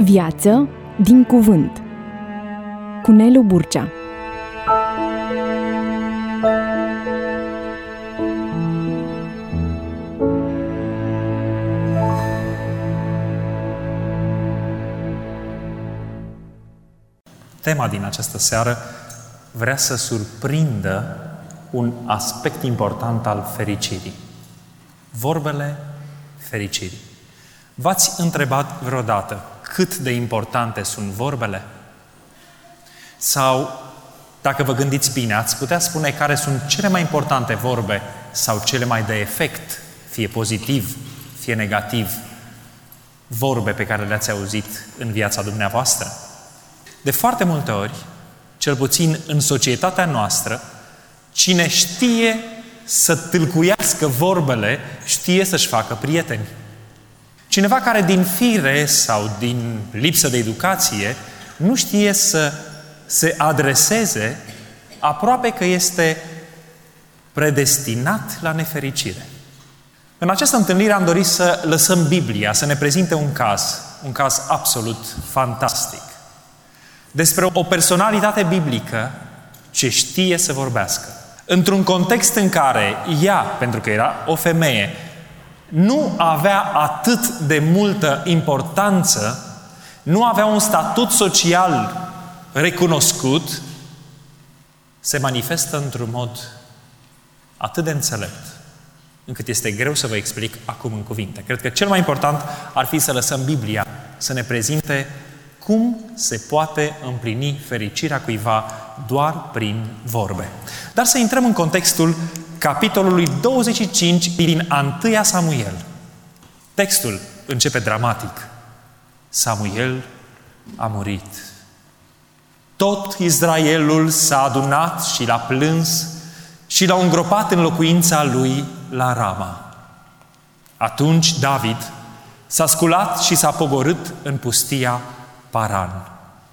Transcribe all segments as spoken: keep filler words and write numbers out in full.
Viață din cuvânt cu Nelu Burcea. Tema din această seară vrea să surprindă un aspect important al fericirii. Vorbele fericirii. V-ați întrebat vreodată cât de importante sunt vorbele? Sau, dacă vă gândiți bine, ați putea spune care sunt cele mai importante vorbe sau cele mai de efect, fie pozitiv, fie negativ, vorbe pe care le-ați auzit în viața dumneavoastră? De foarte multe ori, cel puțin în societatea noastră, cine știe să tâlcuiască vorbele, știe să-și facă prieteni. Cineva care din fire sau din lipsă de educație nu știe să se adreseze, aproape că este predestinat la nefericire. În această întâlnire am dorit să lăsăm Biblia să ne prezinte un caz, un caz absolut fantastic, despre o personalitate biblică ce știe să vorbească. Într-un context în care ea, pentru că era o femeie, nu avea atât de multă importanță, nu avea un statut social recunoscut, se manifestă într-un mod atât de înțelept, încât este greu să vă explic acum în cuvinte. Cred că cel mai important ar fi să lăsăm Biblia să ne prezinte cum se poate împlini fericirea cuiva doar prin vorbe. Dar să intrăm în contextul capitolului douăzeci și cinci din întâi Samuel. Textul începe dramatic. Samuel a murit. Tot Israelul s-a adunat și l-a plâns și l-a îngropat în locuința lui la Rama. Atunci David s-a sculat și s-a pogorât în pustia Paran.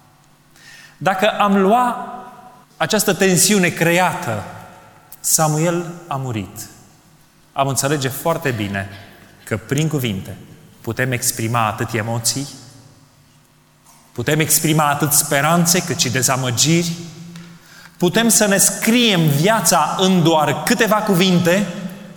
Dacă am luat această tensiune creată, Samuel a murit, am înțelege foarte bine că prin cuvinte putem exprima atât emoții, putem exprima atât speranțe cât și dezamăgiri, putem să ne scriem viața în doar câteva cuvinte.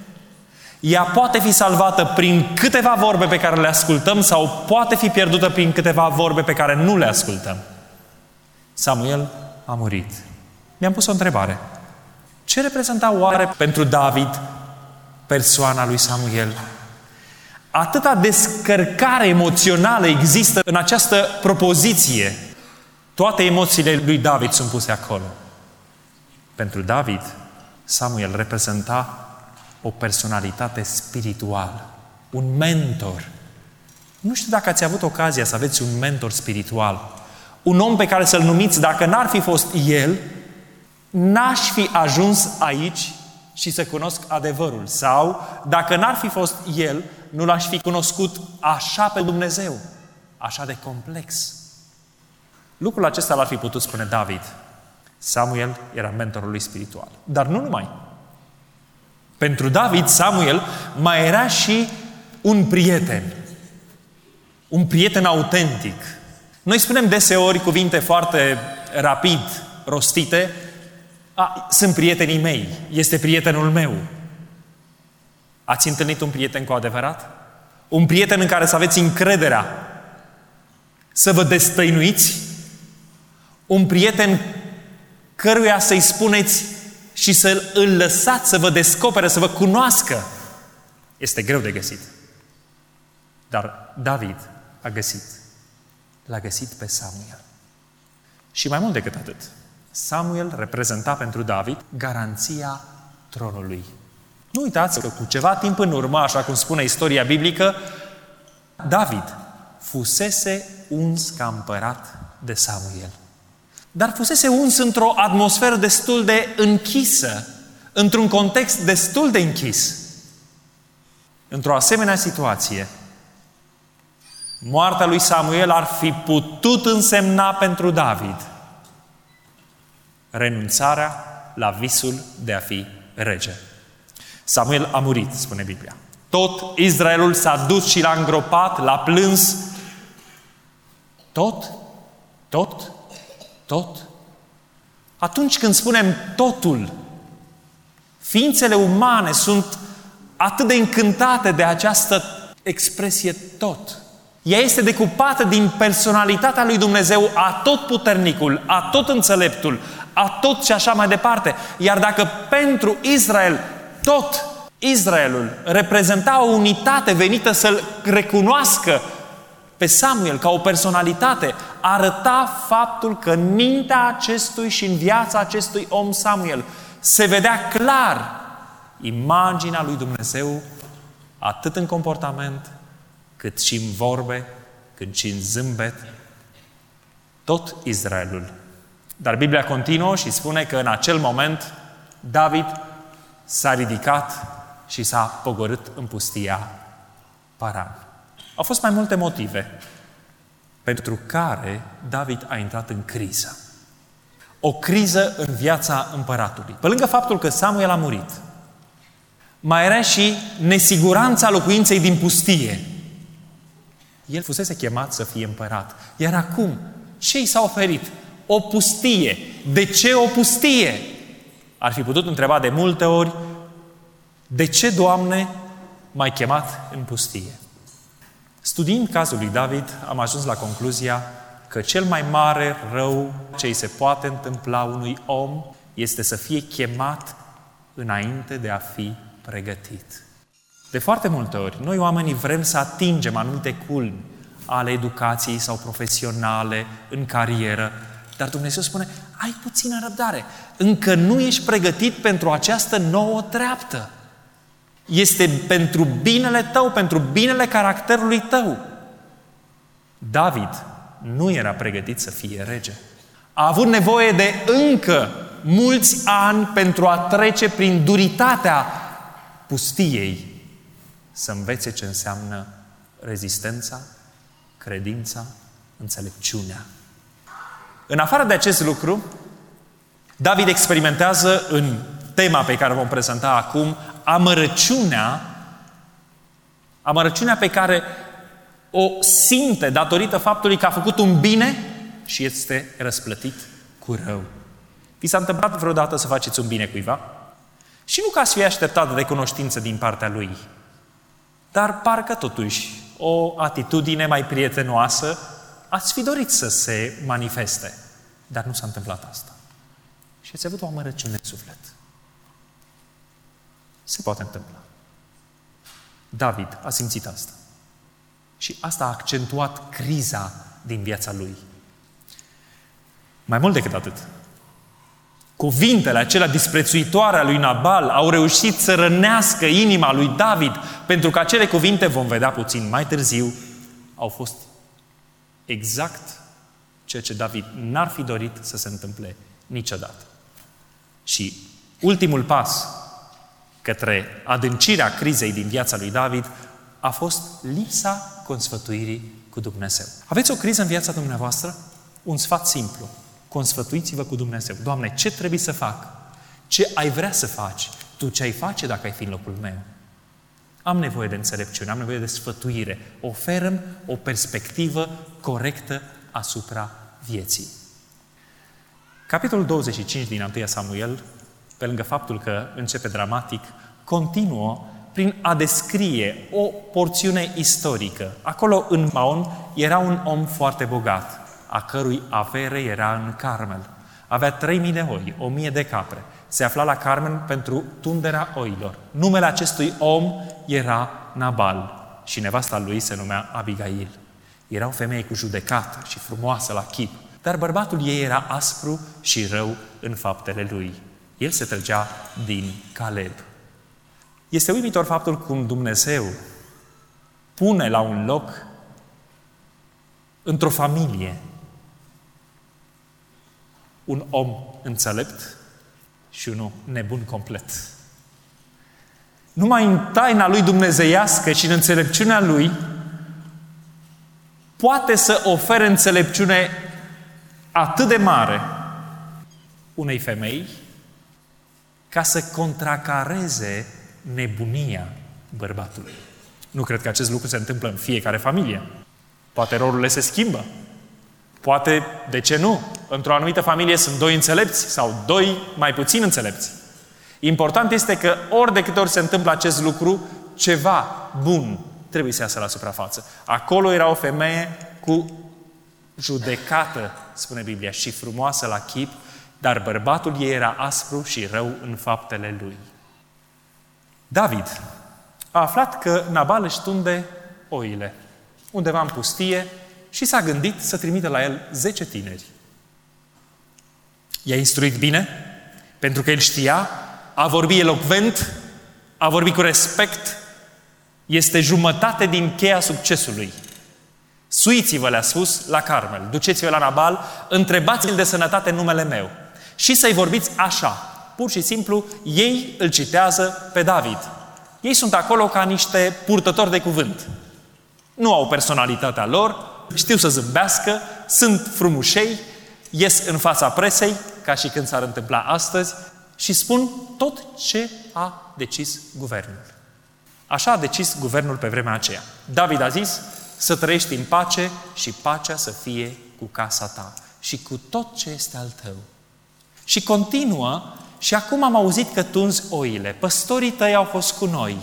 Ea poate fi salvată prin câteva vorbe pe care le ascultăm sau poate fi pierdută prin câteva vorbe pe care nu le ascultăm. Samuel a murit. Mi-am pus o întrebare. Ce reprezenta oare pentru David persoana lui Samuel? Atâta descărcare emoțională există în această propoziție. Toate emoțiile lui David sunt puse acolo. Pentru David, Samuel reprezenta o personalitate spirituală, un mentor. Nu știu dacă ați avut ocazia să aveți un mentor spiritual, un om pe care să-l numiți, dacă n-ar fi fost el, n-aș fi ajuns aici și să cunosc adevărul. Sau, dacă n-ar fi fost el, nu l-aș fi cunoscut așa pe Dumnezeu, așa de complex. Lucrul acesta l-ar fi putut spune David. Samuel era mentorul lui spiritual. Dar nu numai. Pentru David, Samuel mai era și un prieten. Un prieten autentic. Noi spunem deseori cuvinte foarte rapid rostite. A, sunt prietenii mei. Este prietenul meu. Ați întâlnit un prieten cu adevărat? Un prieten în care să aveți încrederea să vă destăinuiți? Un prieten căruia să-i spuneți și să îl lăsați să vă descopere, să vă cunoască? Este greu de găsit. Dar David a găsit. L-a găsit pe Samuel. Și mai mult decât atât, Samuel reprezenta pentru David garanția tronului. Nu uitați că cu ceva timp în urmă, așa cum spune istoria biblică, David fusese uns ca împărat de Samuel. Dar fusese uns într-o atmosferă destul de închisă, într-un context destul de închis. Într-o asemenea situație, moartea lui Samuel ar fi putut însemna pentru David renunțarea la visul de a fi rege. Samuel a murit, spune Biblia. Tot Israelul s-a dus și l-a îngropat, l-a plâns. Tot? Tot? Tot? Atunci când spunem totul, ființele umane sunt atât de încântate de această expresie tot. Ea este decupată din personalitatea lui Dumnezeu, atotputernicul, atotînțeleptul, atot și așa mai departe. Iar dacă pentru Israel tot Israelul reprezenta o unitate venită să-l recunoască pe Samuel ca o personalitate, arăta faptul că în mintea acestui și în viața acestui om Samuel se vedea clar imaginea lui Dumnezeu atât în comportament, cât și în vorbe, cât și în zâmbet, tot Israelul. Dar Biblia continuă și spune că în acel moment David s-a ridicat și s-a pogorât în pustia Paran. Au fost mai multe motive pentru care David a intrat în criză. O criză în viața împăratului. Pe lângă faptul că Samuel a murit, mai era și nesiguranța locuinței din pustie. El fusese chemat să fie împărat. Iar acum, ce i s-a oferit? O pustie. De ce o pustie? Ar fi putut întreba de multe ori, de ce, Doamne, m-ai chemat în pustie? Studiind cazul lui David, am ajuns la concluzia că cel mai mare rău ce îi se poate întâmpla unui om este să fie chemat înainte de a fi pregătit. De foarte multe ori, noi oamenii vrem să atingem anumite culmi ale educației sau profesionale, în carieră, dar Dumnezeu spune, ai puțină răbdare, încă nu ești pregătit pentru această nouă treaptă. Este pentru binele tău, pentru binele caracterului tău. David nu era pregătit să fie rege. A avut nevoie de încă mulți ani pentru a trece prin duritatea pustiei, să învețe ce înseamnă rezistența, credința, înțelepciunea. În afară de acest lucru, David experimentează în tema pe care o vom prezenta acum amărăciunea, amărăciunea pe care o simte datorită faptului că a făcut un bine și este răsplătit cu rău. Vi s-a întâmplat vreodată să faceți un bine cuiva? Și nu că ați fi așteptat recunoștință din partea lui, dar parcă totuși o atitudine mai prietenoasă ați fi dorit să se manifeste. Dar nu s-a întâmplat asta. Și ați avut o amărăciune în suflet. Se poate întâmpla. David a simțit asta. Și asta a accentuat criza din viața lui. Mai mult decât atât, cuvintele acelea disprețuitoare a lui Nabal au reușit să rănească inima lui David, pentru că acele cuvinte, vom vedea puțin mai târziu, au fost exact ceea ce David n-ar fi dorit să se întâmple niciodată. Și ultimul pas către adâncirea crizei din viața lui David a fost lipsa consfătuirii cu Dumnezeu. Aveți o criză în viața dumneavoastră? Un sfat simplu. Consfătuiți-vă cu Dumnezeu. Doamne, ce trebuie să fac? Ce ai vrea să faci? Tu ce ai face dacă ai fi în locul meu? Am nevoie de înțelepciune, am nevoie de sfătuire. Oferă-mi o perspectivă corectă asupra vieții. Capitolul douăzeci și cinci din întâi Samuel, pe lângă faptul că începe dramatic, continuă prin a descrie o porțiune istorică. Acolo, în Maon, era un om foarte bogat, a cărui avere era în Carmel. Avea trei mii de oi, o mie de capre. Se afla la Carmel pentru tunderea oilor. Numele acestui om era Nabal și nevasta lui se numea Abigail. Era o femeie cu judecată și frumoasă la chip, dar bărbatul ei era aspru și rău în faptele lui. El se trăgea din Caleb. Este uimitor faptul cum Dumnezeu pune la un loc într-o familie un om înțelept și unul nebun complet. Numai în taina lui dumnezeiască și în înțelepciunea lui poate să ofere înțelepciune atât de mare unei femei ca să contracareze nebunia bărbatului. Nu cred că acest lucru se întâmplă în fiecare familie. Poate rolurile se schimbă. Poate, de ce nu? Într-o anumită familie sunt doi înțelepți sau doi mai puțin înțelepți. Important este că ori de câte ori se întâmplă acest lucru, ceva bun trebuie să iasă la suprafață. Acolo era o femeie cu judecată, spune Biblia, și frumoasă la chip, dar bărbatul ei era aspru și rău în faptele lui. David a aflat că Nabal își tunde oile undeva în pustie și s-a gândit să trimită la el zece tineri. I-a instruit bine, pentru că el știa, a vorbit elocvent, a vorbit cu respect, este jumătate din cheia succesului. Suiți-vă, le-a spus, la Carmel, duceți-vă la Nabal, întrebați-l de sănătate în numele meu. Și să-i vorbiți așa, pur și simplu, ei îl citează pe David. Ei sunt acolo ca niște purtători de cuvânt. Nu au personalitatea lor, știu să zâmbească, sunt frumușei, ies în fața presei, ca și când s-ar întâmpla astăzi, și spun tot ce a decis guvernul. Așa a decis guvernul pe vremea aceea. David a zis să trăiești în pace și pacea să fie cu casa ta și cu tot ce este al tău. Și continuă, și acum am auzit că tunzi oile. Păstorii tăi au fost cu noi.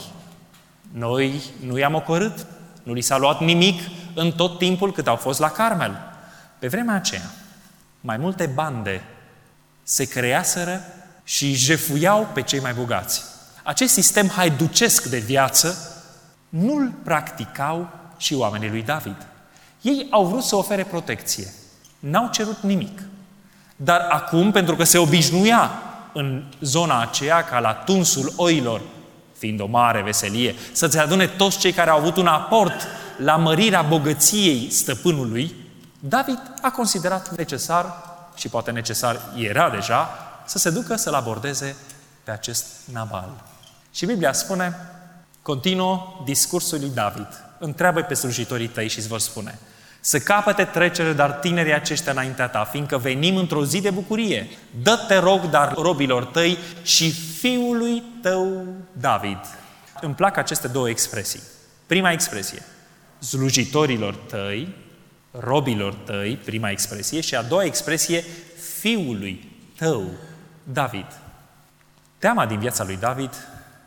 Noi nu i-am ocărât, nu li s-a luat nimic în tot timpul cât au fost la Carmel. Pe vremea aceea, mai multe bande se creaseră și jefuiau pe cei mai bogați. Acest sistem haiducesc de viață nu-l practicau și oamenii lui David. Ei au vrut să ofere protecție. N-au cerut nimic. Dar acum, pentru că se obișnuia în zona aceea, ca la tunsul oilor, fiind o mare veselie, să-ți adune toți cei care au avut un aport la mărirea bogăției stăpânului, David a considerat necesar, și poate necesar era deja, să se ducă să-l abordeze pe acest Nabal. Și Biblia spune, continuă discursul lui David. Întreabă pe slujitorii tăi și îți vor spune: să capete trecere, dar tinerii aceștia înaintea ta, fiindcă venim într-o zi de bucurie. Dă-te rog, dar robilor tăi și fiului tău David. Îmi plac aceste două expresii. Prima expresie, slujitorilor tăi, robilor tăi, prima expresie, și a doua expresie, fiului tău David. Teama din viața lui David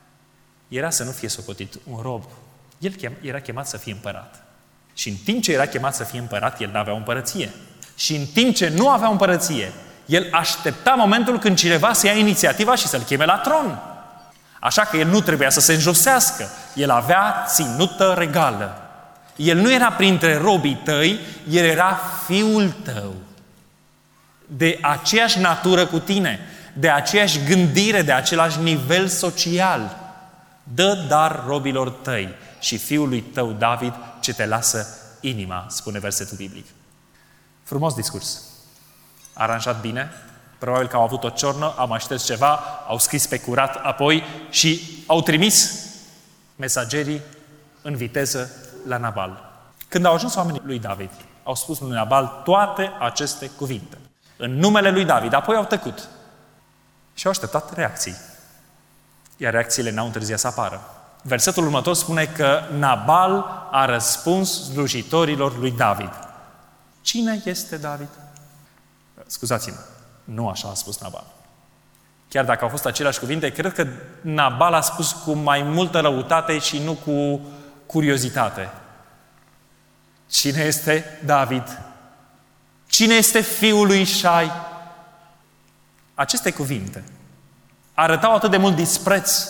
era să nu fie socotit un rob. El era chemat să fie împărat. Și în timp ce era chemat să fie împărat, el n-avea o împărăție. Și în timp ce nu avea o împărăție, el aștepta momentul când cineva să ia inițiativa și să-l cheme la tron. Așa că el nu trebuia să se înjosească. El avea ținută regală. El nu era printre robii tăi, el era fiul tău. De aceeași natură cu tine, de aceeași gândire, de același nivel social. Dă dar robilor tăi și fiului tău David ce te lasă inima, spune versetul biblic. Frumos discurs. Aranjat bine. Probabil că au avut o ciornă, au mai șters ceva, au scris pe curat apoi și au trimis mesagerii în viteză la Nabal. Când au ajuns oamenii lui David, au spus lui Nabal toate aceste cuvinte. În numele lui David. Apoi au tăcut. Și au așteptat reacții. Iar reacțiile n-au întârziat să apară. Versetul următor spune că Nabal a răspuns slujitorilor lui David. Cine este David? Scuzați-mă, nu așa a spus Nabal. Chiar dacă au fost aceleași cuvinte, cred că Nabal a spus cu mai multă răutate și nu cu curiozitate. Cine este David? Cine este fiul lui Ișai? Aceste cuvinte arătau atât de mult dispreț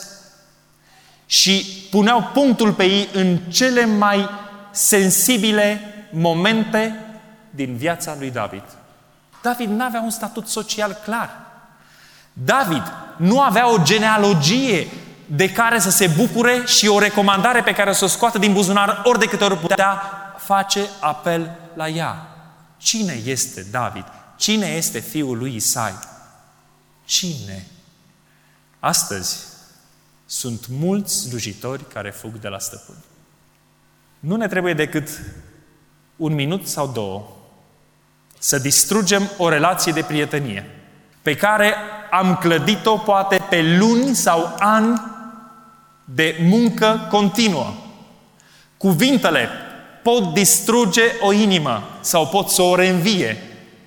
și puneau punctul pe ei în cele mai sensibile momente din viața lui David. David nu avea un statut social clar. David nu avea o genealogie de care să se bucure și o recomandare pe care să o scoată din buzunar ori de câte ori putea face apel la ea. Cine este David? Cine este fiul lui Isai? Cine? Astăzi sunt mulți slujitori care fug de la stăpân. Nu ne trebuie decât un minut sau două să distrugem o relație de prietenie pe care am clădit-o poate pe luni sau ani de muncă continuă. Cuvintele pot distruge o inimă sau pot să o reînvie.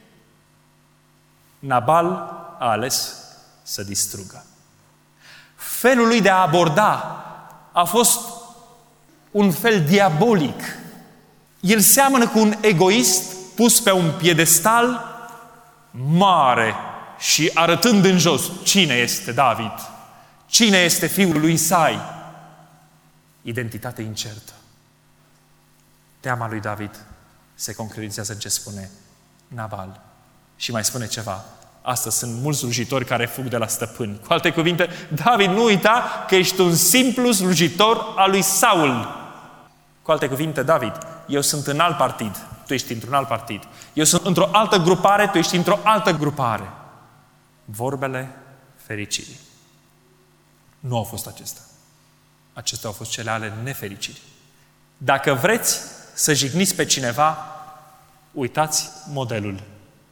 Nabal a ales să distrugă. Felul lui de a aborda a fost un fel diabolic. El seamănă cu un egoist pus pe un piedestal mare și arătând în jos cine este David, cine este fiul lui Isai. Identitate incertă. Teama lui David se concretizează în ce spune Nabal. Și mai spune ceva. Astăzi sunt mulți slujitori care fug de la stăpâni. Cu alte cuvinte, David, nu uita că ești un simplu slujitor al lui Saul. Cu alte cuvinte, David, eu sunt în alt partid, tu ești într-un alt partid. Eu sunt într-o altă grupare, tu ești într-o altă grupare. Vorbele fericirii. Nu au fost acestea. Acestea au fost cele ale nefericirii. Dacă vreți să jigniți pe cineva, uitați modelul.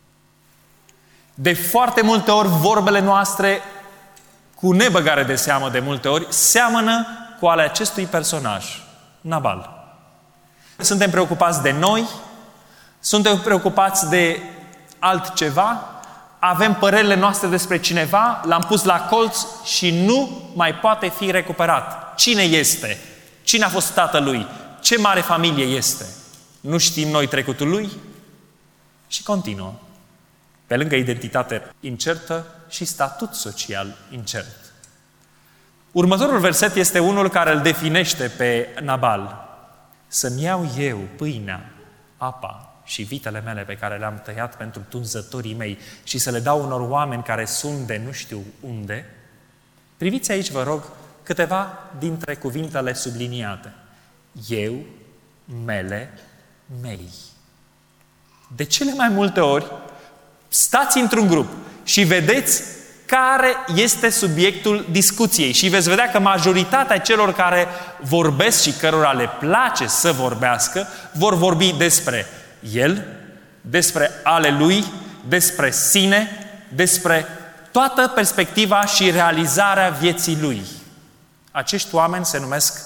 De foarte multe ori, vorbele noastre, cu nebăgare de seamă de multe ori, seamănă cu ale acestui personaj, Nabal. Suntem preocupați de noi, suntem preocupați de altceva, avem părerile noastre despre cineva, l-am pus la colț și nu mai poate fi recuperat. Cine este? Cine a fost tatăl lui? Ce mare familie este? Nu știm noi trecutul lui? Și continuă. Pe lângă identitate incertă și statut social incert. Următorul verset este unul care îl definește pe Nabal. Să-mi iau eu pâinea, apa și vitele mele pe care le-am tăiat pentru tunzătorii mei și să le dau unor oameni care sunt de nu știu unde. Priviți aici, vă rog, câteva dintre cuvintele subliniate. Eu, mele, mei. De cele mai multe ori, stați într-un grup și vedeți care este subiectul discuției și veți vedea că majoritatea celor care vorbesc și cărora le place să vorbească, vor vorbi despre el, despre ale lui, despre sine, despre toată perspectiva și realizarea vieții lui. Acești oameni se numesc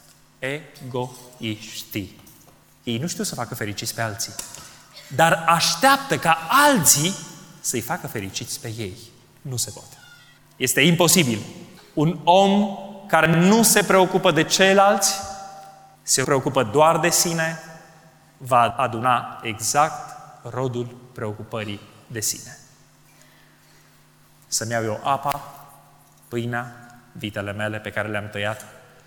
egoiști. Ei nu știu să facă fericiți pe alții, dar așteaptă ca alții să-i facă fericiți pe ei. Nu se poate. Este imposibil. Un om care nu se preocupă de ceilalți, se preocupă doar de sine, va aduna exact rodul preocupării de sine. Să-mi iau eu apa, pâinea, vitele mele pe care le-am tăiat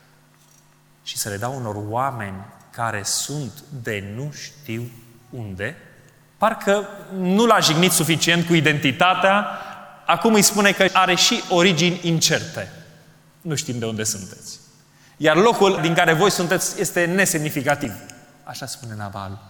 și să le dau unor oameni care sunt de nu știu unde, parcă nu l-a jignit suficient cu identitatea, acum îi spune că are și origini incerte. Nu știm de unde sunteți. Iar locul din care voi sunteți este nesemnificativ. Așa spune Nabal.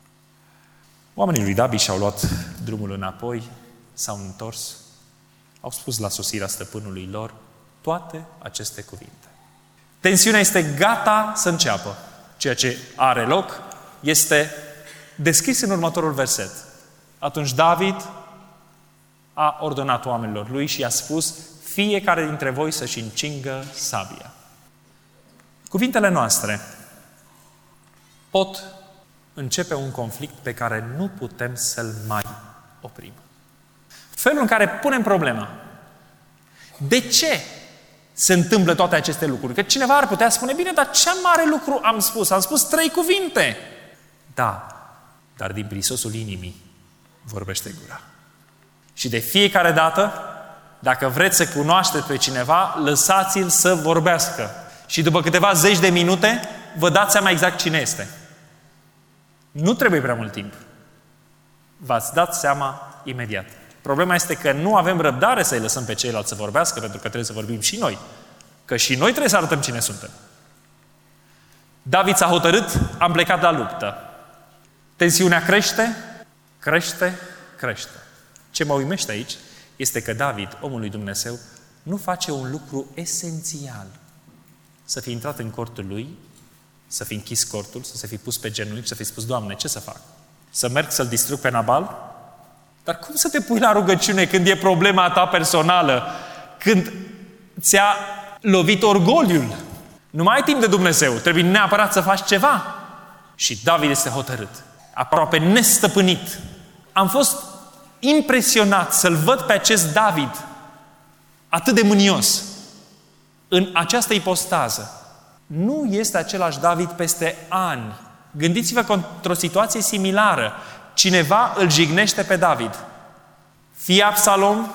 Oamenii lui David și-au luat drumul înapoi, s-au întors, au spus la sosirea stăpânului lor toate aceste cuvinte. Tensiunea este gata să înceapă. Ceea ce are loc este descris în următorul verset. Atunci David a ordonat oamenilor lui și a spus: fiecare dintre voi să-și încingă sabia. Cuvintele noastre pot începe un conflict pe care nu putem să-l mai oprim. Felul în care punem problema. De ce se întâmplă toate aceste lucruri? Că cineva ar putea spune: bine, dar ce mare lucru am spus? Am spus trei cuvinte. Da, dar din prisosul inimii vorbește gura. Și de fiecare dată, dacă vreți să cunoașteți pe cineva, lăsați-l să vorbească. Și după câteva zeci de minute, vă dați seama exact cine este. Nu trebuie prea mult timp. V-ați dat seama imediat. Problema este că nu avem răbdare să-i lăsăm pe ceilalți să vorbească, pentru că trebuie să vorbim și noi. Că și noi trebuie să arătăm cine suntem. David s-a hotărât, am plecat la luptă. Tensiunea crește, crește, crește. Ce mă uimește aici este că David, omul lui Dumnezeu, nu face un lucru esențial. Să fi intrat în cortul lui, să fi închis cortul, să se fi pus pe genunchi, să fi spus: Doamne, ce să fac? Să merg să-l distrug pe Nabal? Dar cum să te pui la rugăciune când e problema ta personală? Când ți-a lovit orgoliul? Nu mai ai timp de Dumnezeu, trebuie neapărat să faci ceva. Și David este hotărât, aproape nestăpânit. Am fost impresionat să-l văd pe acest David atât de mânios în această ipostază. Nu este același David peste ani. Gândiți-vă că într-o situație similară, cineva îl jignește pe David. Fie Absalom,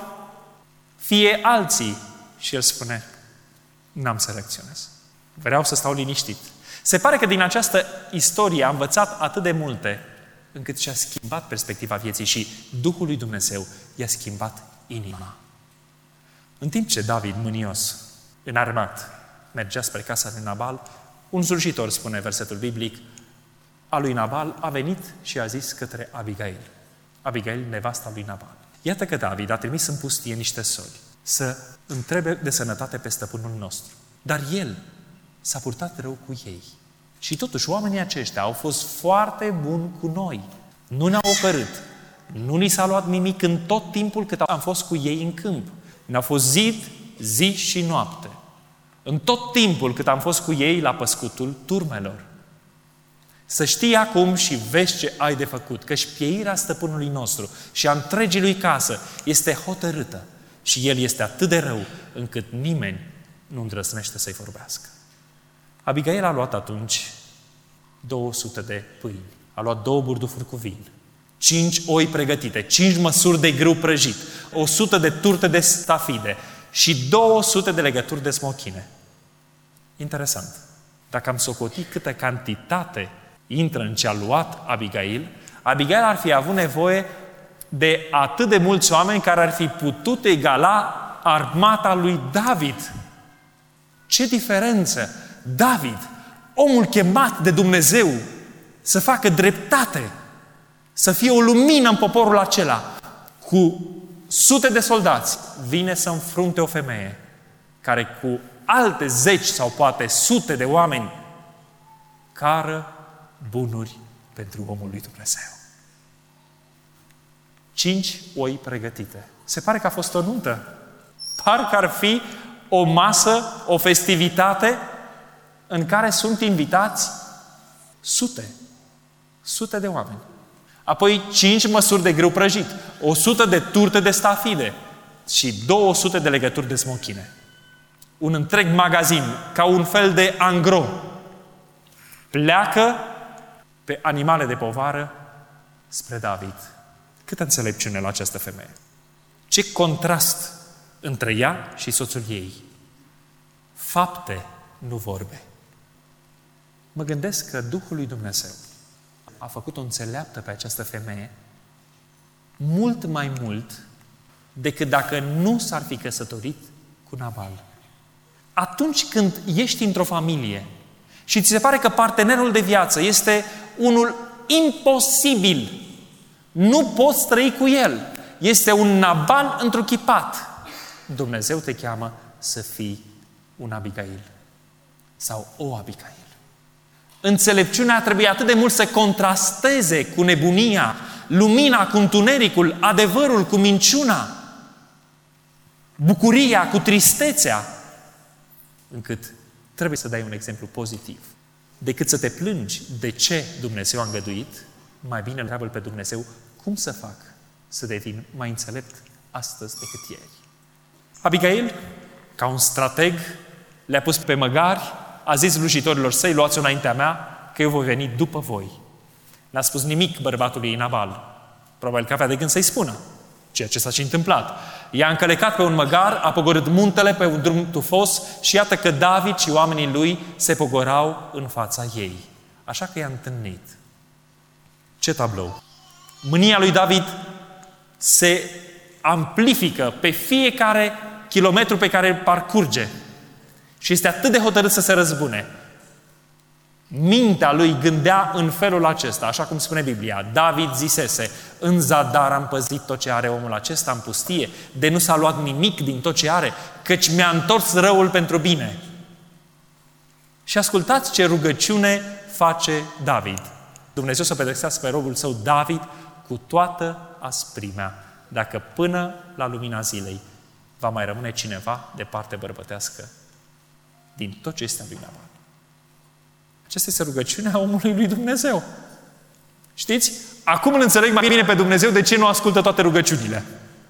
fie alții. Și el spune, n-am să reacționez. Vreau să stau liniștit. Se pare că din această istorie a învățat atât de multe, încât și-a schimbat perspectiva vieții și Duhul lui Dumnezeu i-a schimbat inima. În timp ce David, mânios, înarmat, mergea spre casa lui Nabal, un slujitor, spune versetul biblic, a lui Nabal a venit și a zis către Abigail. Abigail, nevasta lui Nabal. Iată că David a trimis în pustie niște soli să întrebe de sănătate pe stăpânul nostru. Dar el s-a purtat rău cu ei. Și totuși oamenii aceștia au fost foarte buni cu noi. Nu ne-au ocărât. Nu ni s-a luat nimic în tot timpul cât am fost cu ei în câmp. Ne-a fost zi, zi și noapte. În tot timpul cât am fost cu ei la păscutul turmelor. Să știi acum și vezi ce ai de făcut, căci pieirea stăpânului nostru și a întregii lui casă este hotărâtă și el este atât de rău încât nimeni nu îndrăznește să-i vorbească. Abigail a luat atunci două sute de pâini, a luat două burdufuri cu vin, cinci oi pregătite, cinci măsuri de grâu prăjit, o sută de turte de stafide și două sute de legături de smochine. Interesant. Dacă am socotit câtă cantitate intră în ce a luat Abigail, Abigail ar fi avut nevoie de atât de mulți oameni care ar fi putut egala armata lui David. Ce diferență! David, omul chemat de Dumnezeu să facă dreptate, să fie o lumină în poporul acela, cu sute de soldați, vine să înfrunte o femeie care cu alte zeci sau poate sute de oameni cară bunuri pentru omul lui Dumnezeu. Cinci oi pregătite. Se pare că a fost o nuntă. Parcă ar fi o masă, o festivitate în care sunt invitați sute, sute de oameni. Apoi cinci măsuri de grâu prăjit, o sută de turte de stafide și două sute de legături de smochine. Un întreg magazin, ca un fel de angro. Pleacă pe animale de povară spre David. Câtă înțelepciune la această femeie! Ce contrast între ea și soțul ei! Fapte, nu vorbe. Mă gândesc că Duhul lui Dumnezeu a făcut-o înțeleaptă pe această femeie mult mai mult decât dacă nu s-ar fi căsătorit cu Nabal. Atunci când ești într-o familie și ți se pare că partenerul de viață este unul imposibil, nu poți trăi cu el, este un Nabal întruchipat, Dumnezeu te cheamă să fii un Abigail sau o Abigail. Înțelepciunea trebuie atât de mult să contrasteze cu nebunia, lumina cu întunericul, adevărul cu minciuna, bucuria cu tristețea, încât trebuie să dai un exemplu pozitiv. Decât să te plângi de ce Dumnezeu a îngăduit, mai bine întreabă-L pe Dumnezeu cum să fac să devin mai înțelept astăzi decât ieri. Abigail, ca un strateg, le-a pus pe măgari, a zis slujitorilor săi, luați-o înaintea mea, că eu voi veni după voi. N-a spus nimic bărbatului ei Nabal. Probabil că avea de gând să-i spună ceea ce s-a și întâmplat. I-a încălecat pe un măgar, a pogorât muntele pe un drum tufos și iată că David și oamenii lui se pogorau în fața ei. Așa că i-a întâlnit. Ce tablou! Mânia lui David se amplifică pe fiecare kilometru pe care îl parcurge. Și este atât de hotărât să se răzbune. Mintea lui gândea în felul acesta, așa cum spune Biblia. David zisese, în zadar am păzit tot ce are omul acesta în pustie, de nu s-a luat nimic din tot ce are, căci mi-a întors răul pentru bine. Și ascultați ce rugăciune face David. Dumnezeu să pedepsească pe robul său David cu toată asprimea, dacă până la lumina zilei va mai rămâne cineva de parte bărbătească din tot ce este lui Nabal. Aceasta este rugăciunea omului lui Dumnezeu. Știți? Acum îl înțeleg mai bine pe Dumnezeu de ce nu ascultă toate rugăciunile.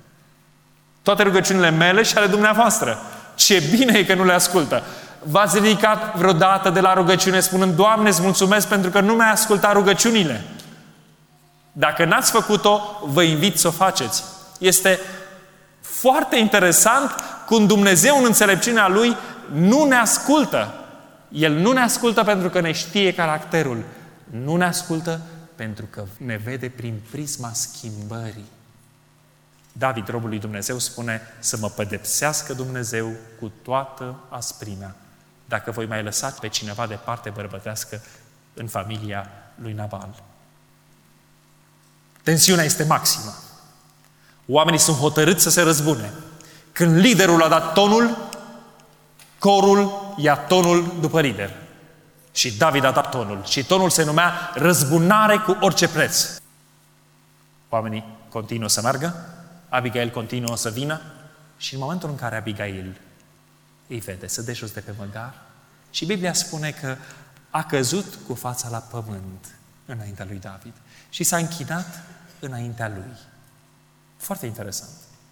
Toate rugăciunile mele și ale dumneavoastră. Ce bine e că nu le ascultă. V-ați ridicat vreodată de la rugăciune spunând, Doamne, îți mulțumesc pentru că nu mi-ai ascultat rugăciunile. Dacă n-ați făcut-o, vă invit să o faceți. Este foarte interesant cum Dumnezeu în înțelepciunea Lui nu ne ascultă. El nu ne ascultă pentru că ne știe caracterul. Nu ne ascultă pentru că ne vede prin prisma schimbării. David, robul lui Dumnezeu, spune să mă pedepsească Dumnezeu cu toată asprimea dacă voi mai lăsa pe cineva de parte bărbătească în familia lui Nabal. Tensiunea este maximă. Oamenii sunt hotărâți să se răzbune. Când liderul a dat tonul, corul ia tonul după lider. Și David a dat tonul. Și tonul se numea răzbunare cu orice preț. Oamenii continuă să meargă, Abigail continuă să vină și în momentul în care Abigail îi vede, se dă jos de pe măgar și Biblia spune că a căzut cu fața la pământ înaintea lui David și s-a închinat înaintea lui. Foarte interesant.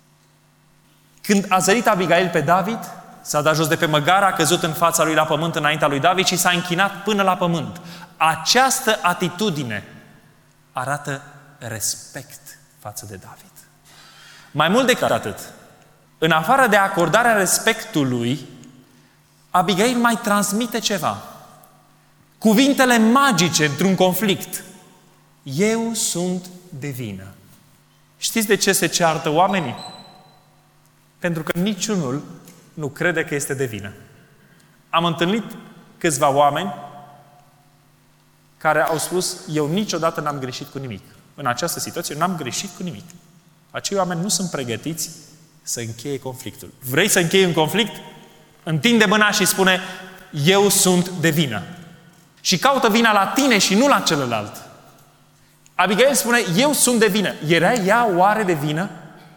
Când a zărit Abigail pe David, s-a dat jos de pe măgar, a căzut în fața lui la pământ înaintea lui David și s-a închinat până la pământ. Această atitudine arată respect față de David. Mai mult decât atât, în afară de acordarea respectului, Abigail mai transmite ceva. Cuvintele magice într-un conflict. Eu sunt de vină. Știți de ce se ceartă oamenii? Pentru că niciunul nu crede că este de vină. Am întâlnit câțiva oameni care au spus, eu niciodată n-am greșit cu nimic. În această situație n-am greșit cu nimic. Acei oameni nu sunt pregătiți să încheie conflictul. Vrei să închei un conflict? Întinde mâna și spune, eu sunt de vină. Și caută vina la tine și nu la celălalt. Abigail spune, eu sunt de vină. Era ea oare de vină?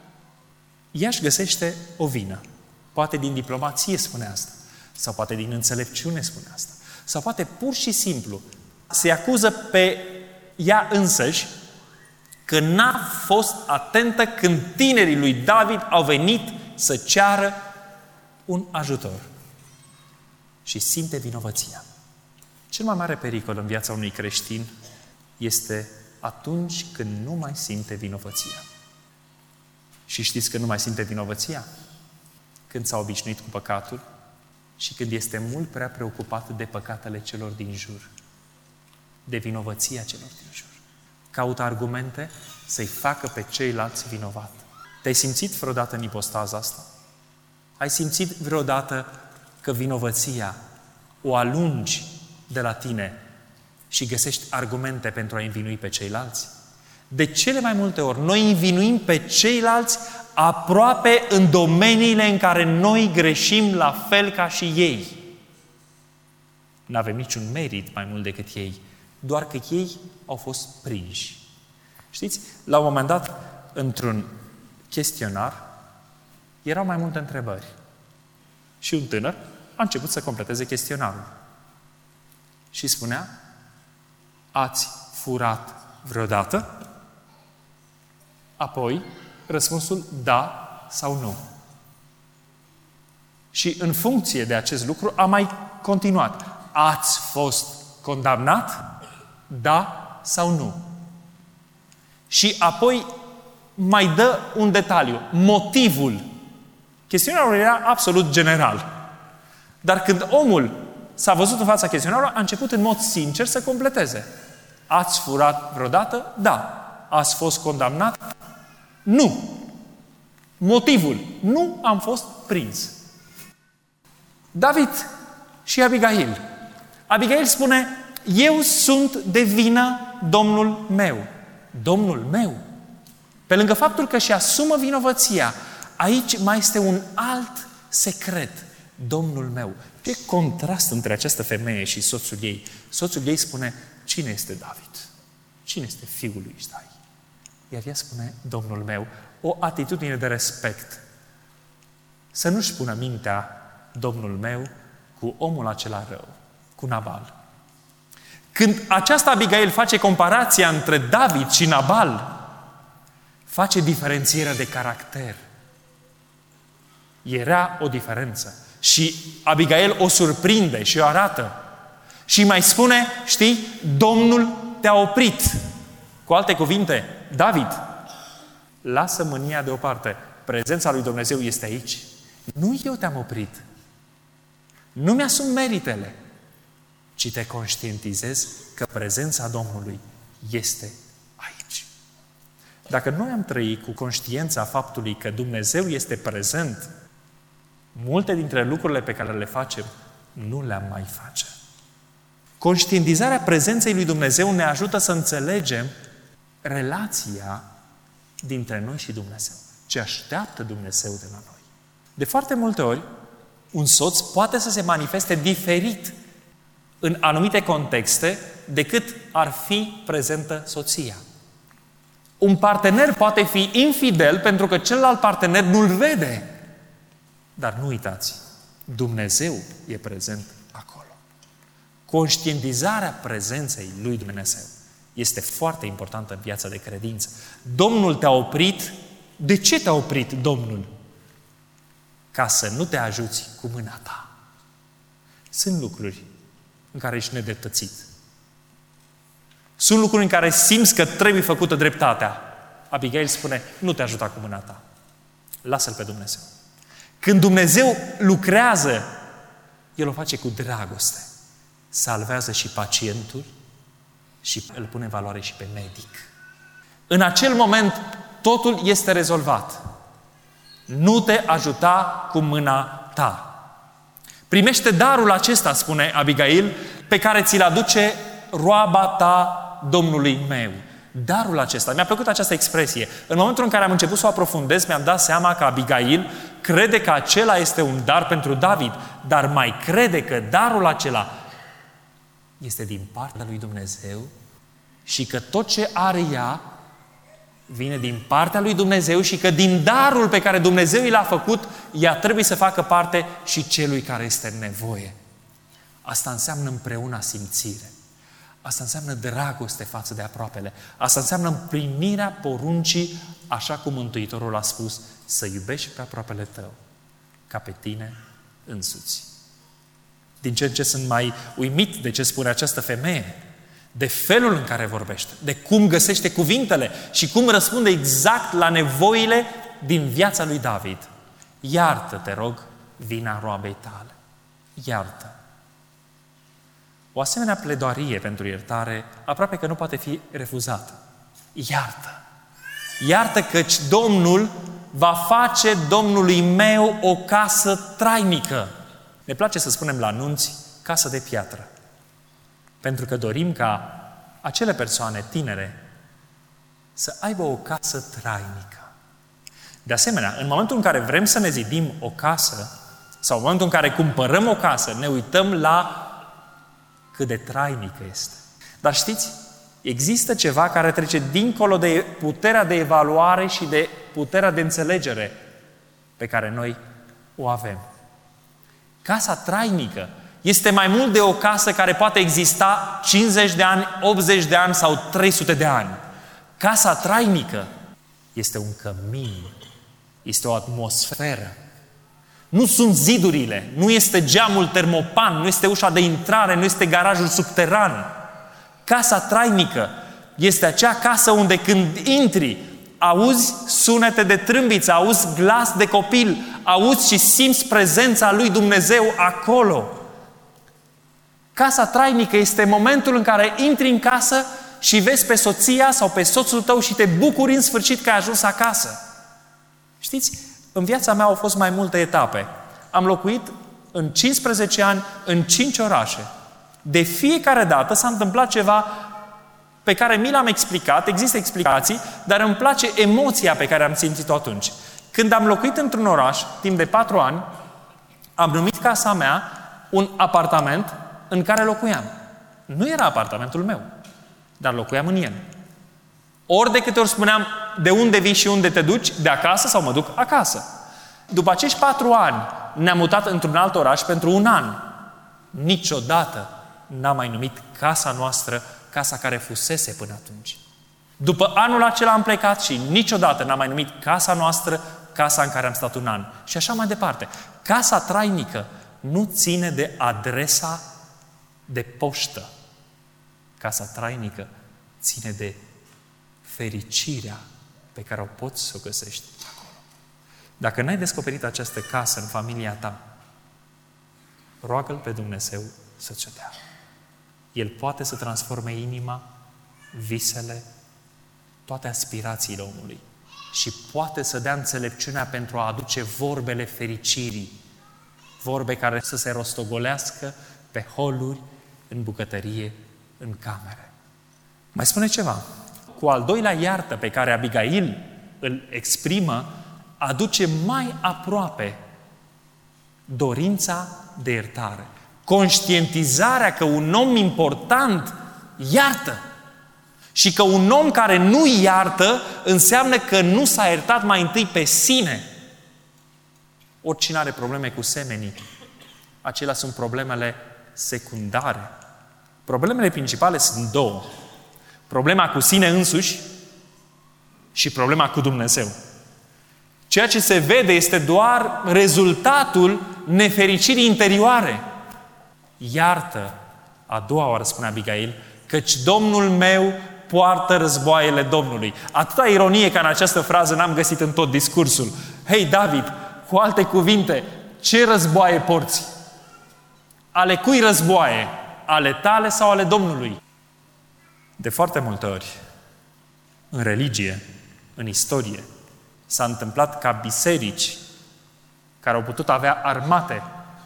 Ea își găsește o vină. Poate din diplomație spune asta. Sau poate din înțelepciune spune asta. Sau poate pur și simplu se acuză pe ea însăși că n-a fost atentă când tinerii lui David au venit să ceară un ajutor. Și simte vinovăția. Cel mai mare pericol în viața unui creștin este atunci când nu mai simte vinovăția. Și știți că nu mai simte vinovăția? Când s-a obișnuit cu păcatul și când este mult prea preocupat de păcatele celor din jur. De vinovăția celor din jur. Caută argumente să-i facă pe ceilalți vinovat. Te-ai simțit vreodată în ipostaza asta? Ai simțit vreodată că vinovăția o alungi de la tine și găsești argumente pentru a învinui pe ceilalți? De cele mai multe ori, noi învinuim pe ceilalți aproape în domeniile în care noi greșim la fel ca și ei. Nu avem niciun merit mai mult decât ei, doar că ei au fost prinși. Știți, la un moment dat, într-un chestionar, erau mai multe întrebări. Și un tânăr a început să completeze chestionarul. Și spunea, ați furat vreodată? Apoi, răspunsul da sau nu. Și în funcție de acest lucru a mai continuat. Ați fost condamnat? Da sau nu? Și apoi mai dă un detaliu. Motivul. Chestionarul era absolut general. Dar când omul s-a văzut în fața chestionarului, a început în mod sincer să completeze. Ați furat vreodată? Da. Ați fost condamnat? Nu. Motivul. Nu am fost prins. David și Abigail. Abigail spune, eu sunt de vină, Domnul meu. Domnul meu. Pe lângă faptul că și asumă vinovăția, aici mai este un alt secret. Domnul meu. Ce contrast între această femeie și soțul ei. Soțul ei spune, cine este David? Cine este fiul lui Isai? Iar ea spune, Domnul meu, o atitudine de respect. Să nu-și pună mintea Domnul meu cu omul acela rău, cu Nabal. Când aceasta Abigail face comparația între David și Nabal, face diferențierea de caracter. Era o diferență. Și Abigail o surprinde și o arată. Și mai spune, știi, Domnul te-a oprit. Cu alte cuvinte, David, lasă mânia deoparte. Prezența lui Dumnezeu este aici. Nu eu te-am oprit. Nu mi-asum meritele, ci te conștientizez că prezența Domnului este aici. Dacă noi am trăit cu conștiința faptului că Dumnezeu este prezent, multe dintre lucrurile pe care le facem, nu le-am mai face. Conștientizarea prezenței lui Dumnezeu ne ajută să înțelegem relația dintre noi și Dumnezeu. Ce așteaptă Dumnezeu de la noi. De foarte multe ori, un soț poate să se manifeste diferit în anumite contexte decât ar fi prezentă soția. Un partener poate fi infidel pentru că celălalt partener nu-l vede. Dar nu uitați, Dumnezeu e prezent acolo. Conștientizarea prezenței lui Dumnezeu este foarte importantă în viața de credință. Domnul te-a oprit. De ce te-a oprit Domnul? Ca să nu te ajuți cu mâna ta. Sunt lucruri în care ești nedreptățit. Sunt lucruri în care simți că trebuie făcută dreptatea. Abigail spune, nu te ajuta cu mâna ta. Lasă-L pe Dumnezeu. Când Dumnezeu lucrează, El o face cu dragoste. Salvează și pacientul și îl pune în valoare și pe medic. În acel moment, totul este rezolvat. Nu te ajuta cu mâna ta. Primește darul acesta, spune Abigail, pe care ți-l aduce roaba ta Domnului meu. Darul acesta. Mi-a plăcut această expresie. În momentul în care am început să o aprofundez, mi-am dat seama că Abigail crede că acela este un dar pentru David, dar mai crede că darul acela este din partea lui Dumnezeu și că tot ce are ea vine din partea lui Dumnezeu și că din darul pe care Dumnezeu i l-a făcut, ea trebuie să facă parte și celui care este în nevoie. Asta înseamnă împreună simțire. Asta înseamnă dragoste față de aproapele. Asta înseamnă împlinirea poruncii, așa cum Mântuitorul a spus, să iubești pe aproapele tău, ca pe tine însuți. Din ce în ce sunt mai uimit de ce spune această femeie, de felul în care vorbește, de cum găsește cuvintele și cum răspunde exact la nevoile din viața lui David. Iartă, te rog, vina roabei tale. Iartă. O asemenea pledoarie pentru iertare aproape că nu poate fi refuzată. Iartă. Iartă căci Domnul va face Domnului meu o casă trainică. Ne place să spunem la anunți casă de piatră. Pentru că dorim ca acele persoane tinere să aibă o casă trainică. De asemenea, în momentul în care vrem să ne zidim o casă, sau în momentul în care cumpărăm o casă, ne uităm la cât de trainică este. Dar știți, există ceva care trece dincolo de puterea de evaluare și de puterea de înțelegere pe care noi o avem. Casa trainică este mai mult de o casă care poate exista cincizeci de ani, optzeci de ani sau trei sute de ani. Casa trainică este un cămin, este o atmosferă. Nu sunt zidurile, nu este geamul termopan, nu este ușa de intrare, nu este garajul subteran. Casa trainică este acea casă unde când intri, auzi sunete de trâmbiță, auzi glas de copil, auzi și simți prezența lui Dumnezeu acolo. Casa trainică este momentul în care intri în casă și vezi pe soția sau pe soțul tău și te bucuri în sfârșit că ai ajuns acasă. Știți, în viața mea au fost mai multe etape. Am locuit în cincisprezece ani în cinci orașe. De fiecare dată s-a întâmplat ceva pe care mi l-am explicat, există explicații, dar îmi place emoția pe care am simțit-o atunci. Când am locuit într-un oraș, timp de patru ani, am numit casa mea un apartament în care locuiam. Nu era apartamentul meu, dar locuiam în el. Ori de câte ori spuneam de unde vii și unde te duci, de acasă sau mă duc acasă. După acești patru ani ne-am mutat într-un alt oraș pentru un an. Niciodată n-a mai numit casa noastră casa care fusese până atunci. După anul acela am plecat și niciodată n-am mai numit casa noastră casa în care am stat un an. Și așa mai departe. Casa trainică nu ține de adresa de poștă. Casa trainică ține de fericirea pe care o poți să o găsești acolo. Dacă n-ai descoperit această casă în familia ta, roagă-L pe Dumnezeu să ți-o dea. El poate să transforme inima, visele, toate aspirațiile omului și poate să dea înțelepciunea pentru a aduce vorbele fericirii, vorbe care să se rostogolească pe holuri, în bucătărie, în camere. Mai spune ceva. Cu al doilea iartă pe care Abigail îl exprimă, aduce mai aproape dorința de iertare. Conștientizarea că un om important iartă. Și că un om care nu iartă înseamnă că nu s-a iertat mai întâi pe sine. Oricine are probleme cu semenii, acelea sunt problemele secundare. Problemele principale sunt două. Problema cu sine însuși și problema cu Dumnezeu. Ceea ce se vede este doar rezultatul nefericirii interioare. Iartă, a doua oară spune Abigail, căci Domnul meu poartă războaiele Domnului. Atâta ironie ca în această frază n-am găsit în tot discursul. Hei, David, cu alte cuvinte, ce războaie porți? Ale cui războaie? Ale tale sau ale Domnului? De foarte multe ori, în religie, în istorie, s-a întâmplat ca biserici care au putut avea armate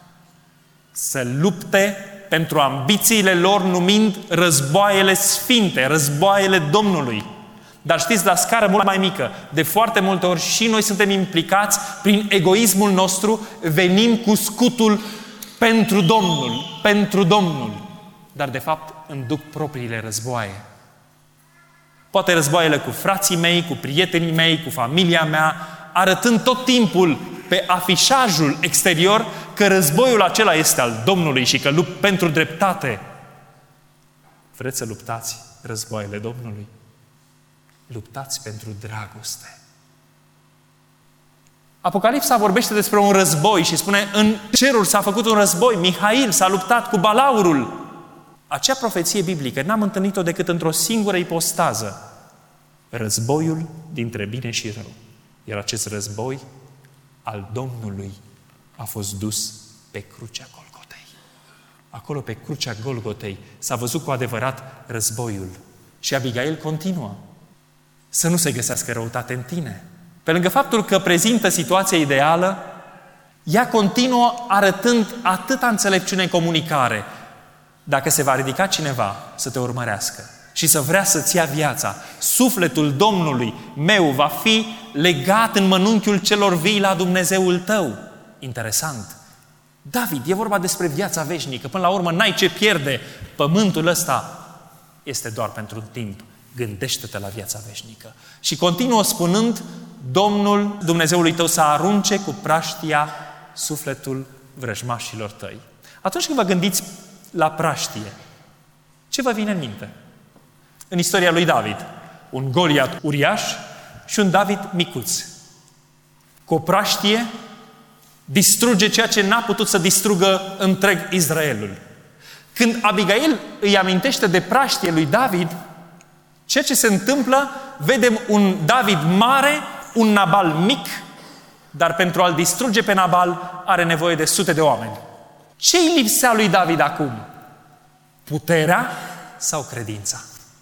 să lupte pentru ambițiile lor numind războaiele sfinte, războaiele Domnului. Dar știți, la scară mult mai mică, de foarte multe ori și noi suntem implicați prin egoismul nostru, venim cu scutul pentru Domnul, pentru Domnul. Dar de fapt îmi duc propriile războaie. Poate războaiele cu frații mei, cu prietenii mei, cu familia mea, arătând tot timpul pe afișajul exterior că războiul acela este al Domnului și că lupt pentru dreptate. Vreți să luptați războaiele Domnului? Luptați pentru dragoste. Apocalipsa vorbește despre un război și spune, în ceruri s-a făcut un război, Mihail s-a luptat cu balaurul. Acea profeție biblică n-am întâlnit-o decât într-o singură ipostază. Războiul dintre bine și rău. Iar acest război al Domnului a fost dus pe crucea Golgotei. Acolo, pe crucea Golgotei, s-a văzut cu adevărat războiul. Și Abigail continuă. Să nu se găsească răutate în tine. Pe lângă faptul că prezintă situația ideală, ea continuă arătând atâta înțelepciune în comunicare. Dacă se va ridica cineva să te urmărească și să vrea să-ți ia viața, sufletul Domnului meu va fi legat în mănunchiul celor vii la Dumnezeul tău. Interesant. David, e vorba despre viața veșnică. Până la urmă n-ai ce pierde. Pământul ăsta este doar pentru un timp. Gândește-te la viața veșnică. Și continuă spunând, Domnul Dumnezeului tău să arunce cu praștia sufletul vrăjmașilor tăi. Atunci când vă gândiți la praștie, ce vă vine în minte? În istoria lui David, un Goliat uriaș și un David micuț. Cu o praștie distruge ceea ce n-a putut să distrugă întreg Israelul. Când Abigail îi amintește de praștie lui David, ceea ce se întâmplă, vedem un David mare, un Nabal mic, dar pentru a-l distruge pe Nabal are nevoie de sute de oameni. Ce îi lipsea lui David acum? Puterea sau credința?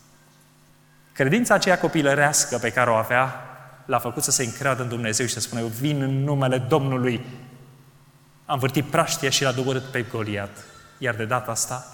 Credința aceea copilărească pe care o avea l-a făcut să se încreadă în Dumnezeu și să spună, eu vin în numele Domnului. Am vârtit praștia și l-a doborât pe Goliat. Iar de data asta,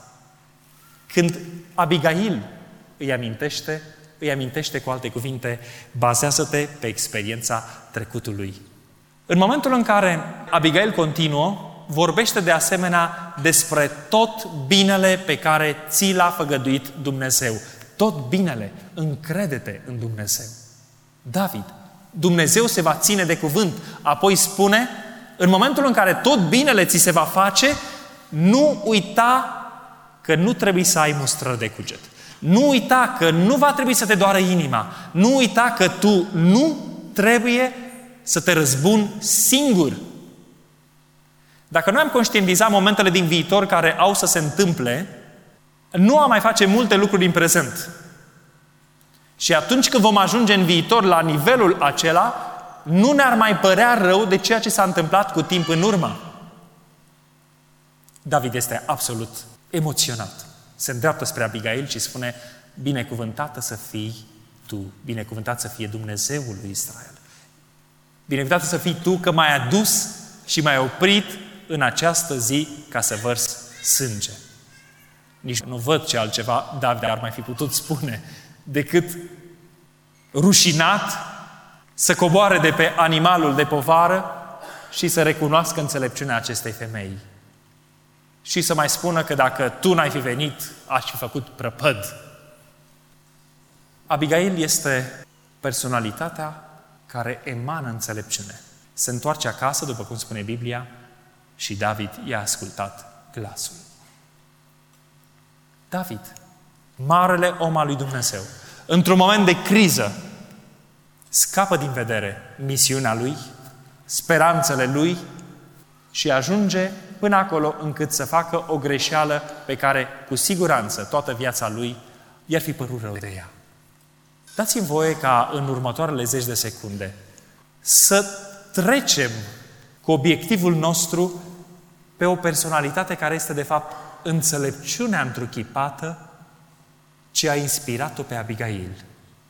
când Abigail îi amintește, îi amintește cu alte cuvinte, bazează-te pe experiența trecutului. În momentul în care Abigail continuă, vorbește de asemenea despre tot binele pe care ți l-a făgăduit Dumnezeu. Tot binele. Încrede-te în Dumnezeu. David, Dumnezeu se va ține de cuvânt. Apoi spune, în momentul în care tot binele ți se va face, nu uita că nu trebuie să ai mustrări de cuget. Nu uita că nu va trebui să te doară inima. Nu uita că tu nu trebuie să te răzbuni singur. Dacă noi am conștientizat momentele din viitor care au să se întâmple, nu am mai face multe lucruri în prezent. Și atunci când vom ajunge în viitor la nivelul acela, nu ne-ar mai părea rău de ceea ce s-a întâmplat cu timp în urmă. David este absolut emoționat. Se îndreaptă spre Abigail și spune: binecuvântată să fii tu, binecuvântat să fie Dumnezeul lui Israel. Binecuvântată să fii tu că m-ai adus și m-ai oprit în această zi ca să vărs sânge. Nici nu văd ce altceva David ar mai fi putut spune decât rușinat să coboare de pe animalul de povară și să recunoască înțelepciunea acestei femei. Și să mai spună că dacă tu n-ai fi venit, aș fi făcut prăpăd. Abigail este personalitatea care emană înțelepciune. Se întoarce acasă, după cum spune Biblia, și David i-a ascultat glasul. David, marele om al lui Dumnezeu, într-un moment de criză, scapă din vedere misiunea lui, speranțele lui și ajunge până acolo încât să facă o greșeală pe care, cu siguranță, toată viața lui i-ar fi părut rău de ea. Dați-mi voie ca în următoarele zeci de secunde să trecem cu obiectivul nostru pe o personalitate care este, de fapt, înțelepciunea întruchipată ce a inspirat-o pe Abigail.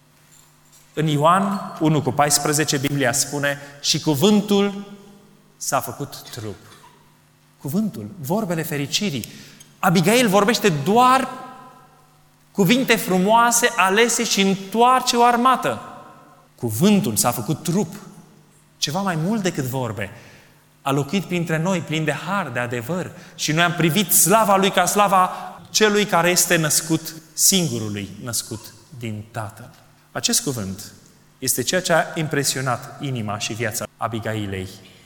În Ioan unu cu paisprezece, Biblia spune: și cuvântul s-a făcut trup. Cuvântul, vorbele fericirii. Abigail vorbește doar cuvinte frumoase, alese și întoarce o armată. Cuvântul s-a făcut trup. Ceva mai mult decât vorbe. A locuit printre noi, plin de har, de adevăr. Și noi am privit slava lui ca slava celui care este născut, singurului născut din Tatăl. Acest cuvânt este ceea ce a impresionat inima și viața Abigailei.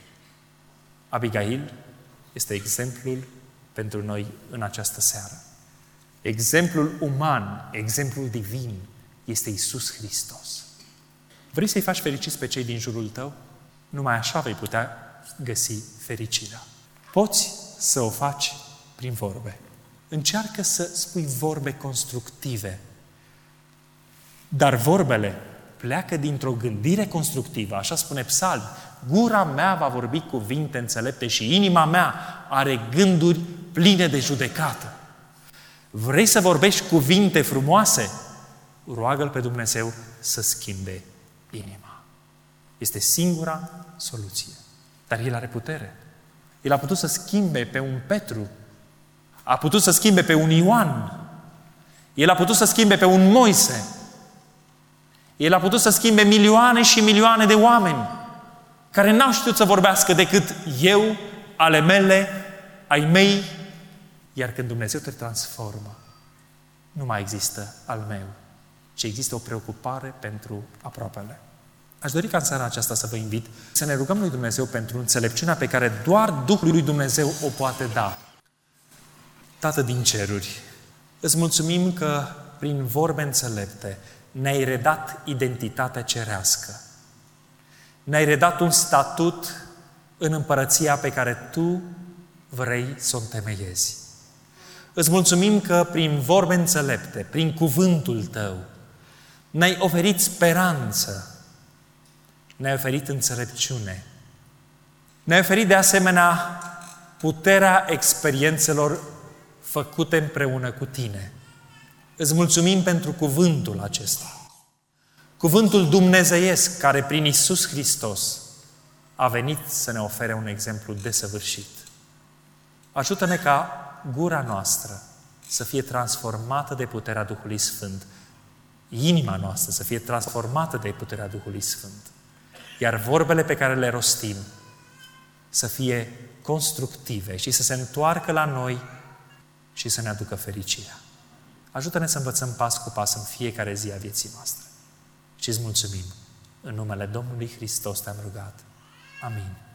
Abigail este exemplul pentru noi în această seară. Exemplul uman, exemplul divin este Iisus Hristos. Vrei să-i faci fericiți pe cei din jurul tău? Numai așa vei putea găsi fericirea. Poți să o faci prin vorbe. Încearcă să spui vorbe constructive. Dar vorbele pleacă dintr-o gândire constructivă. Așa spune Psalm: gura mea va vorbi cuvinte înțelepte și inima mea are gânduri pline de judecată. Vrei să vorbești cuvinte frumoase? Roagă-L pe Dumnezeu să schimbe inima. Este singura soluție. Dar El are putere. El a putut să schimbe pe un Petru, a putut să schimbe pe un Ioan, El a putut să schimbe pe un Moise, El a putut să schimbe milioane și milioane de oameni care n-au știut să vorbească decât eu, ale mele, ai mei, iar când Dumnezeu te transformă, nu mai există al meu, ci există o preocupare pentru aproapele. Aș dori ca în seara aceasta să vă invit să ne rugăm lui Dumnezeu pentru înțelepciunea pe care doar Duhul lui Dumnezeu o poate da. Tată din ceruri, îți mulțumim că prin vorbe înțelepte ne-ai redat identitatea cerească. Ne-ai redat un statut în împărăția pe care Tu vrei să o întemeiezi. Îți mulțumim că prin vorbe înțelepte, prin cuvântul Tău, ne-ai oferit speranță, ne-ai oferit înțelepciune, ne-ai oferit de asemenea puterea experiențelor făcute împreună cu Tine. Îți mulțumim pentru cuvântul acesta. Cuvântul dumnezeiesc care prin Iisus Hristos a venit să ne ofere un exemplu desăvârșit. Ajută-ne ca gura noastră să fie transformată de puterea Duhului Sfânt, inima noastră să fie transformată de puterea Duhului Sfânt, iar vorbele pe care le rostim să fie constructive și să se întoarcă la noi și să ne aducă fericirea. Ajută-ne să învățăm pas cu pas în fiecare zi a vieții noastre. Și îți mulțumim. În numele Domnului Hristos te-am rugat. Amin.